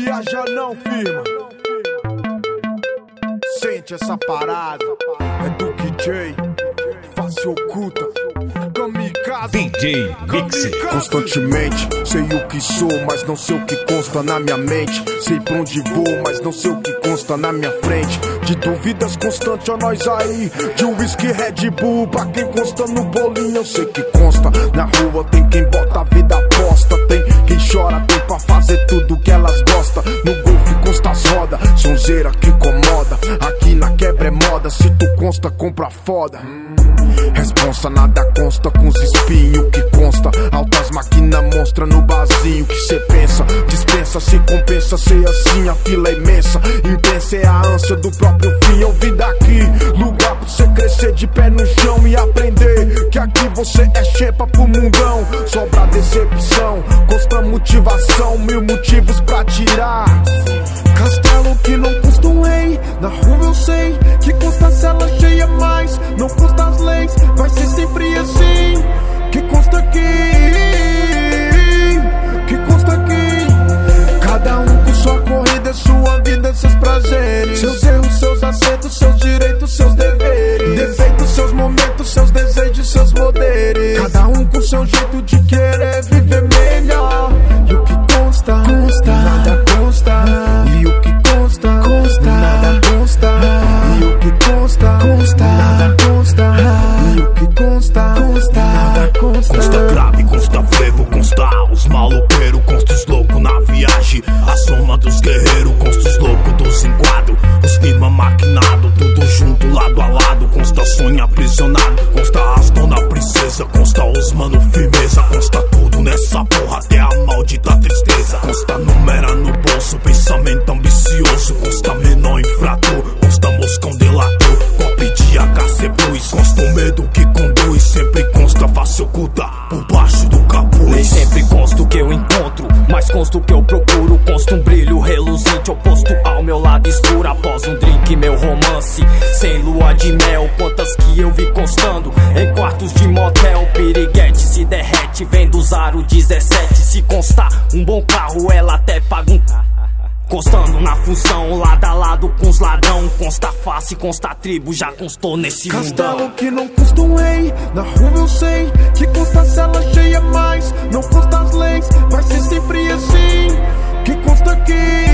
Viaja não, firma. Sente essa parada. É do DJ Face Oculta, Kamikaze, DJ Mix. Constantemente sei o que sou, mas não sei o que consta na minha mente. Sei pra onde vou, mas não sei o que consta na minha frente. De dúvidas constantes, ó nós aí. De whisky Red Bull, pra quem consta no bolinho eu sei que consta. Na rua tem quem bota a vida aposta. Tem quem chora, tem pra fazer tudo que elas gostam. No golfe consta as rodas, sonzeira que incomoda. Aqui na quebra é moda, se tu consta, compra foda. Responsa, nada consta com os espinhos que consta. Altas máquinas monstra no barzinho que cê pensa. Dispensa, se compensa, ser assim, a fila é imensa. Intensa é a ânsia do próprio fim. Eu vim daqui, lugar pra você crescer de pé no chão e aprender que aqui você é xepa pro mundão. Sobra decepção, consta motivação, mil motivos pra tirar. Castelo que não custa um rei, na rua eu sei que consta cela cheia, mas não consta as leis. Vai ser sempre assim, que consta aqui, que consta aqui. Cada um com sua corrida, sua vida, seus prazeres, seus erros, seus acertos, seus direitos, seus deveres, defeitos, seus momentos, seus desejos, seus poderes. Cada um com seu jeito de querer viver melhor. E o que consta, consta, nada consta. E o que consta, consta, nada consta. E o que consta, consta, nada consta. E o que consta, consta, nada consta. Consta grave, consta frevo, consta os maloqueiros, consta os loucos na viagem, a soma dos guerreiros, consta os loucos dos enquadros, os clima maquinado, tudo junto, lado a lado. Consta sonho aprisionado, consta as dona princesa, consta os mano firmeza, consta tudo nessa porra, até a maldita tristeza. Consta numera no bolso, pensamento ambicioso, consta menor infrator, consta moscão delator, golpe de HC Plus, consta o medo que conduz, sempre consta face oculta por baixo do capuz. Nem sempre consta o que eu encontro, mas consta o que eu procuro. Consta um brilho reluzente oposto ao meu lado escuro. Após um drink, meu romance sem lua de mel. Quantas que eu vi constando em quartos de motel. Piriguete se derrete, vendo usar o 17. Se constar um bom carro, ela até paga um. Constando na função, lado a lado com os ladrão. Consta face, consta tribo, já constou nesse mundão. Castelo que não custa um rei, na rua eu sei que consta cela cheia, mas não consta as leis. Vai ser sempre assim, que consta aqui,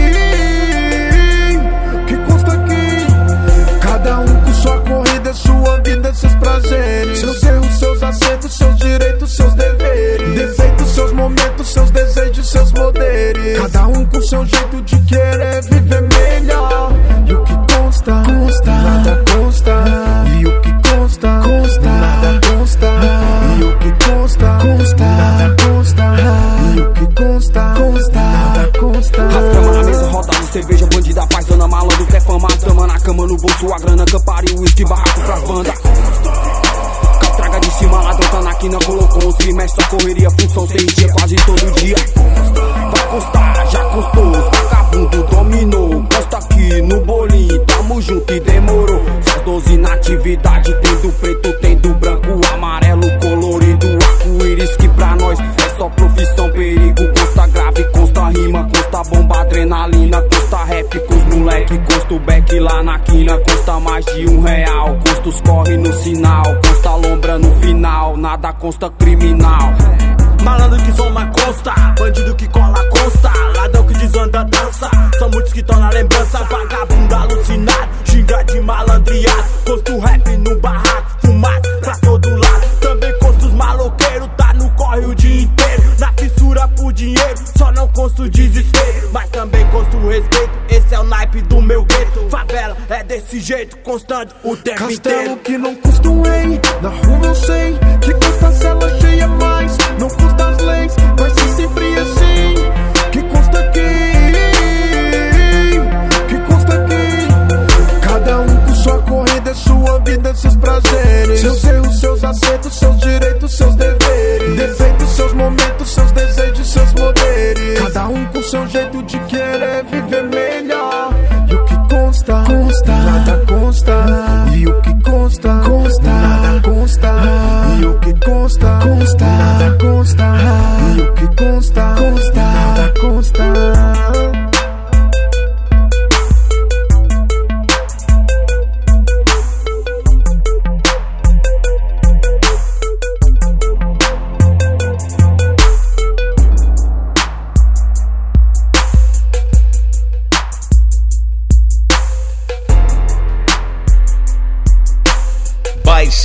que consta aqui. Cada um com sua corrida, sua vida, seus prazeres, seus erros, seus acertos, seus direitos, seus deveres, defeitos, seus momentos, seus desejos, seus poderes. Cada um com seu jeito de querer viver melhor. E o que consta, consta, nada consta. E o que consta, consta, nada consta. E o que consta, consta, nada consta. E o que consta, consta, nada consta. As camas na mesa, roda de cerveja, bandida, paz, dona malandro, quer fama. As camas na cama, no bolso, a grana, campari, uísque, barraco pras bandas. Traga de cima, ladrão tá na quina, colocou os trimestres, só correria, função, sem dia, quase todo dia. Vai constar, já constou, vagabundo dominou. Consta aqui no bolinho, tamo junto e demorou. Só 12 na atividade, tem do preto, tem do branco, amarelo, colorido, arco-íris, que pra nós é só profissão, perigo. Consta grave, consta rima, consta bomba, adrenalina, consta rap com os moleque, consta o beck lá na quina, consta mais de R$1, consta os corre no sinal, consta lombra no final, nada consta criminal. Malandro que soma consta, bandido que cola consta, ladrão que desanda dança, são muitos que tornam lembrança. Vagabundo alucinado, xinga de malandreado, consta o rap no barraco, fumaça pra todo lado. Também consta os maloqueiros, tá no corre o dia inteiro, na fissura por dinheiro, só não consta o desespero. Mas também consta o respeito, esse é o naipe do meu gueto. Favela é desse jeito, constante o tempo inteiro. Castelo que não custa um rei, na rua eu sei que consta cela cheia, mas não consta as leis. Vai ser sempre assim, que consta aqui, que consta aqui. Cada um com sua corrida, sua vida, seus prazeres, seus erros, seus acertos, seus direitos, seus deveres, defeitos, seus momentos, seus desejos, seus poderes. Cada um com seu jeito de querer viver melhor. E o que consta, consta, nada consta. E o que consta, consta, nada consta. E o que consta, consta, nada consta. E o que consta, consta, nada consta.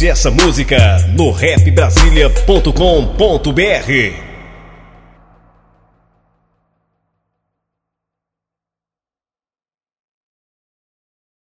Peça essa música no rapbrasilia.com.br.